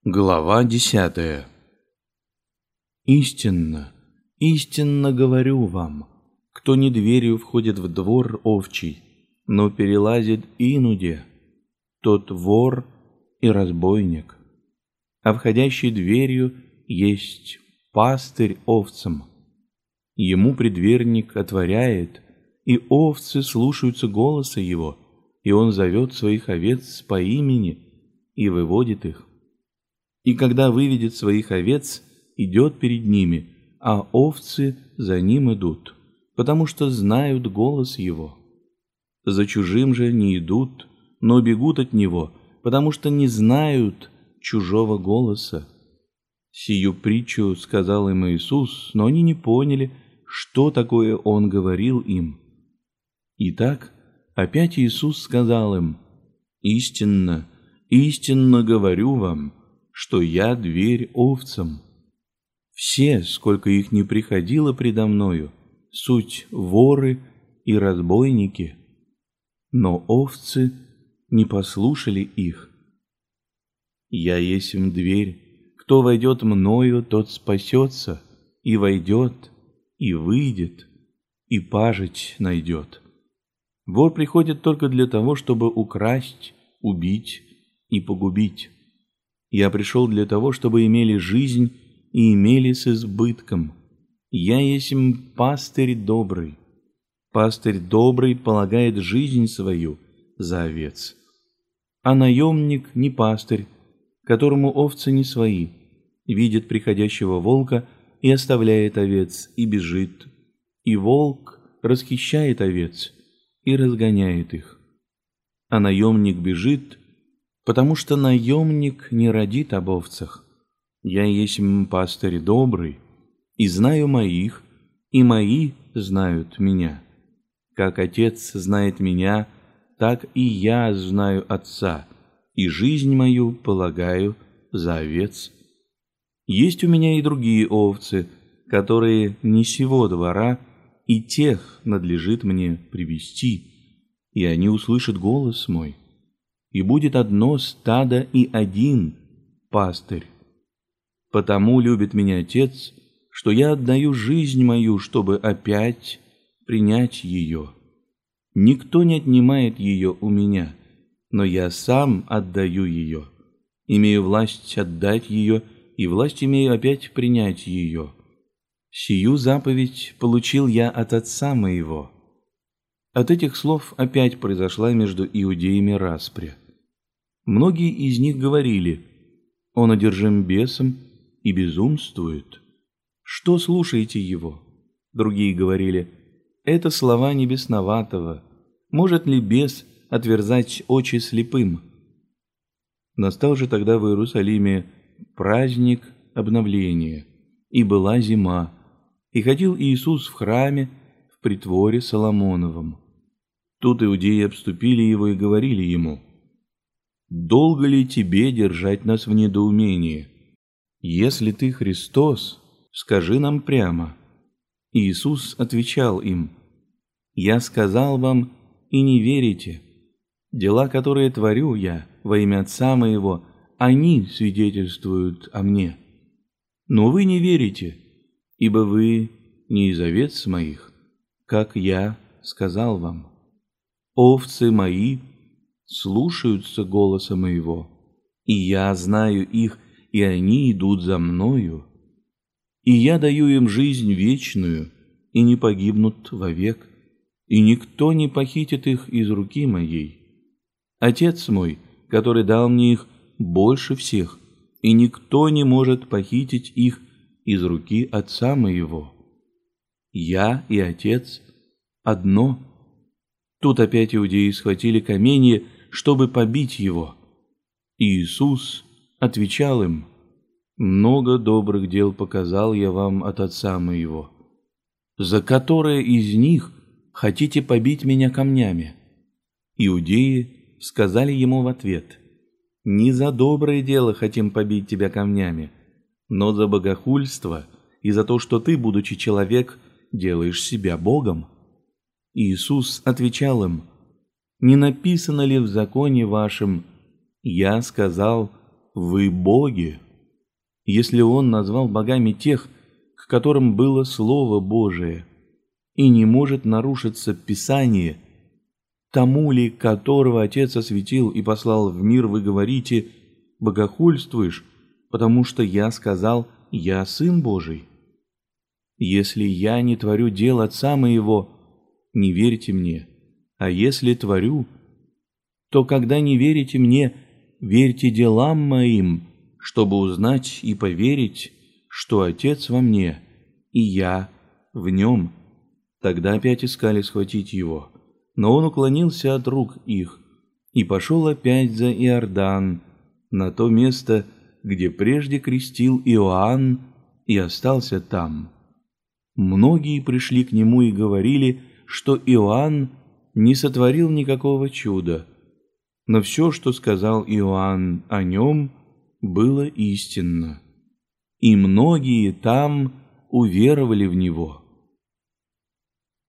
Глава 10. Истинно, истинно говорю вам, кто не дверью входит в двор овчий, но перелазит инуде, тот вор и разбойник. А входящий дверью есть пастырь овцам. Ему предверник отворяет, и овцы слушаются голоса его, и он зовет своих овец по имени и выводит их. И когда выведет своих овец, идет перед ними, а овцы за ним идут, потому что знают голос его. За чужим же не идут, но бегут от него, потому что не знают чужого голоса. Сию притчу сказал им Иисус, но они не поняли, что такое Он говорил им. Итак, опять Иисус сказал им: «Истинно, истинно говорю вам, что я дверь овцам. Все, сколько их не приходило предо мною, суть воры и разбойники, но овцы не послушали их. Я есмь дверь, кто войдет мною, тот спасется, и войдет, и выйдет, и пажить найдет. Вор приходит только для того, чтобы украсть, убить и погубить. Я пришел для того, чтобы имели жизнь и имели с избытком. Я есмь пастырь добрый. Пастырь добрый полагает жизнь свою за овец. А наемник не пастырь, которому овцы не свои, видит приходящего волка и оставляет овец и бежит. И волк расхищает овец и разгоняет их. А наемник бежит, потому что наемник не родит об овцах. Я есмь пастырь добрый, и знаю моих, и мои знают меня. Как Отец знает меня, так и я знаю Отца, и жизнь мою полагаю за овец. Есть у меня и другие овцы, которые не сего двора, и тех надлежит мне привести, и они услышат голос мой. И будет одно стадо и один пастырь. Потому любит меня Отец, что я отдаю жизнь мою, чтобы опять принять ее. Никто не отнимает ее у меня, но я сам отдаю ее. Имею власть отдать ее, и власть имею опять принять ее. Сию заповедь получил я от Отца моего». От этих слов опять произошла между иудеями распря. Многие из них говорили: «Он одержим бесом и безумствует. Что слушаете его?» Другие говорили: «Это слова небесноватого. Может ли бес отверзать очи слепым?» Настал же тогда в Иерусалиме праздник обновления, и была зима, и ходил Иисус в храме в притворе Соломоновом. Тут иудеи обступили его и говорили ему: «Долго ли тебе держать нас в недоумении? Если ты Христос, скажи нам прямо». Иисус отвечал им: «Я сказал вам, и не верите. Дела, которые творю я во имя Отца моего, они свидетельствуют о мне. Но вы не верите, ибо вы не из овец моих, как я сказал вам. Овцы мои слушаются голоса моего, и я знаю их, и они идут за мною. И я даю им жизнь вечную, и не погибнут вовек, и никто не похитит их из руки моей. Отец мой, который дал мне их, больше всех, и никто не может похитить их из руки Отца моего. Я и Отец одно». Тут опять иудеи схватили каменья, чтобы побить его. И Иисус отвечал им: «Много добрых дел показал я вам от Отца моего. За которое из них хотите побить меня камнями?» Иудеи сказали ему в ответ: «Не за доброе дело хотим побить тебя камнями, но за богохульство и за то, что ты, будучи человек, делаешь себя Богом». Иисус отвечал им: «Не написано ли в законе вашем: я сказал, вы боги. Если он назвал богами тех, к которым было Слово Божие, и не может нарушиться Писание, тому ли, которого Отец осветил и послал в мир, вы говорите: богохульствуешь, потому что я сказал: я Сын Божий? Если я не творю дел Отца моего, не верьте мне, а если творю, то когда не верите мне, верьте делам моим, чтобы узнать и поверить, что Отец во мне, и я в нем». Тогда опять искали схватить его, но он уклонился от рук их и пошел опять за Иордан, на то место, где прежде крестил Иоанн, и остался там. Многие пришли к нему и говорили, что Иоанн не сотворил никакого чуда, но все, что сказал Иоанн о нем, было истинно, и многие там уверовали в него.